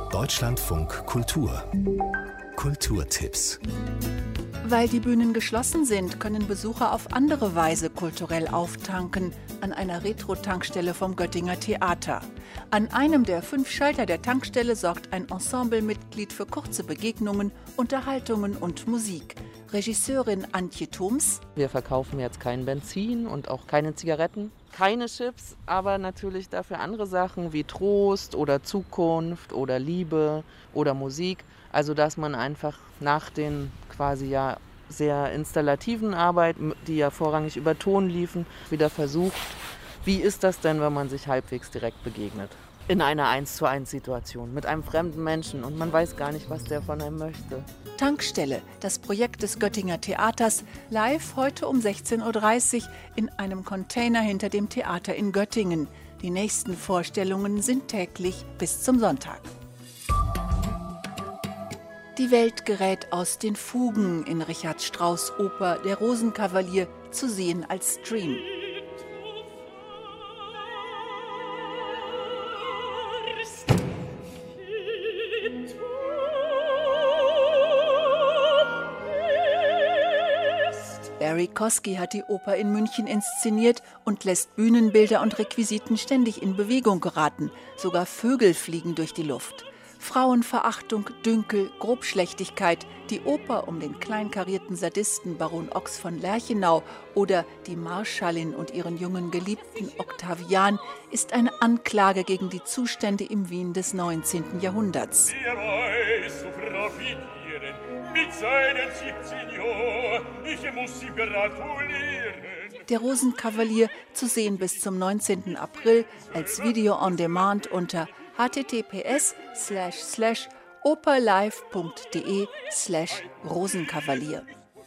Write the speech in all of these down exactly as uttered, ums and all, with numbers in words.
Deutschlandfunk Kultur. Kulturtipps. Weil die Bühnen geschlossen sind, können Besucher auf andere Weise kulturell auftanken an einer Retro-Tankstelle vom Göttinger Theater. An einem der fünf Schalter der Tankstelle sorgt ein Ensemblemitglied für kurze Begegnungen, Unterhaltungen und Musik. Regisseurin Antje Thoms. Wir verkaufen jetzt kein Benzin und auch keine Zigaretten, keine Chips, aber natürlich dafür andere Sachen wie Trost oder Zukunft oder Liebe oder Musik. Also dass man einfach nach den quasi ja sehr installativen Arbeiten, die ja vorrangig über Ton liefen, wieder versucht, wie ist das denn, wenn man sich halbwegs direkt begegnet? In einer eins zu eins Situation mit einem fremden Menschen und man weiß gar nicht, was der von einem möchte. Tankstelle, das Projekt des Göttinger Theaters, live heute um sechzehn Uhr dreißig in einem Container hinter dem Theater in Göttingen. Die nächsten Vorstellungen sind täglich bis zum Sonntag. Die Welt gerät aus den Fugen in Richard Strauss' Oper Der Rosenkavalier, zu sehen als Stream. Barry Kosky hat die Oper in München inszeniert und lässt Bühnenbilder und Requisiten ständig in Bewegung geraten. Sogar Vögel fliegen durch die Luft. Frauenverachtung, Dünkel, Grobschlächtigkeit, die Oper um den kleinkarierten Sadisten Baron Ochs von Lerchenau oder die Marschallin und ihren jungen Geliebten Octavian ist eine Anklage gegen die Zustände im Wien des neunzehnten Jahrhunderts. Er weiß zu profitieren mit seinen siebzehn Jahren, ich muss sie gratulieren. Der Rosenkavalier zu sehen bis zum neunzehnten April als Video on Demand unter h t t p s slash slash operlive punkt de slash Rosenkavalier.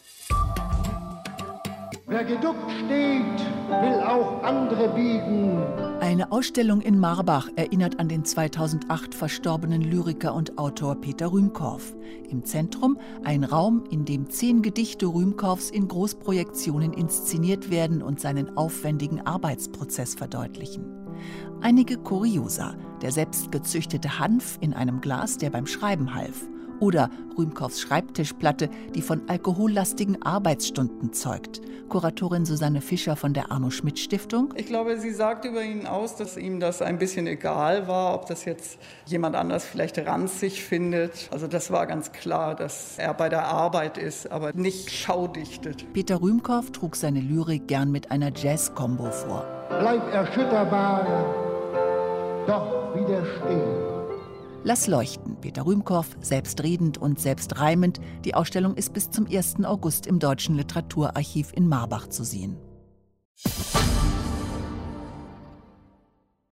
Wer geduckt steht, will auch andere biegen. Eine Ausstellung in Marbach erinnert an den zweitausendacht verstorbenen Lyriker und Autor Peter Rühmkorff. Im Zentrum ein Raum, in dem zehn Gedichte Rühmkorffs in Großprojektionen inszeniert werden und seinen aufwendigen Arbeitsprozess verdeutlichen. Einige Kuriosa, der selbstgezüchtete Hanf in einem Glas, der beim Schreiben half. Oder Rühmkorffs Schreibtischplatte, die von alkohollastigen Arbeitsstunden zeugt. Kuratorin Susanne Fischer von der Arno-Schmidt-Stiftung. Ich glaube, sie sagt über ihn aus, dass ihm das ein bisschen egal war, ob das jetzt jemand anders vielleicht ranzig findet. Also das war ganz klar, dass er bei der Arbeit ist, aber nicht schaudichtet. Peter Rühmkorff trug seine Lyrik gern mit einer Jazz-Kombo vor. Bleib erschütterbar, doch widerstehen. Lass leuchten, Peter Rühmkorff, selbstredend und selbstreimend. Die Ausstellung ist bis zum ersten August im Deutschen Literaturarchiv in Marbach zu sehen.